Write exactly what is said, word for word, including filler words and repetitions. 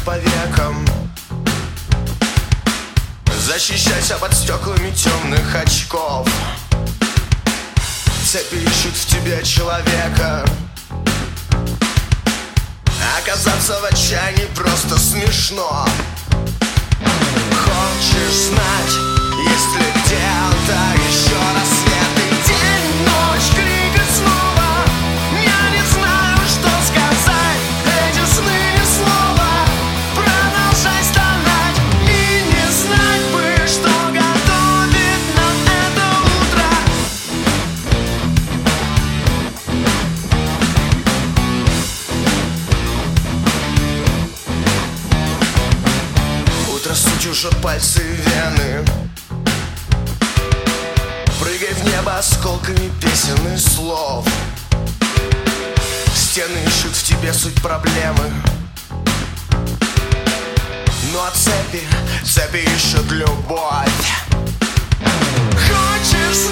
по векам. Защищайся под стеклами темных очков. Цепи ищут в тебе человека. Оказаться в отчаянии просто смешно. Хочешь знать, есть ли где-то еще рассвет и день, ночь, крик и снова? Я не знаю, что сказать. Эти сны ни слова. Продолжай стонать и не знать бы, что готовит нам это утро. Утро сутью жжет пальцы и вены. Прыгай в небо осколками песен и слов. Стены ищут в тебе суть проблемы. Ну а цепи, цепи ищут любовь. Хочешь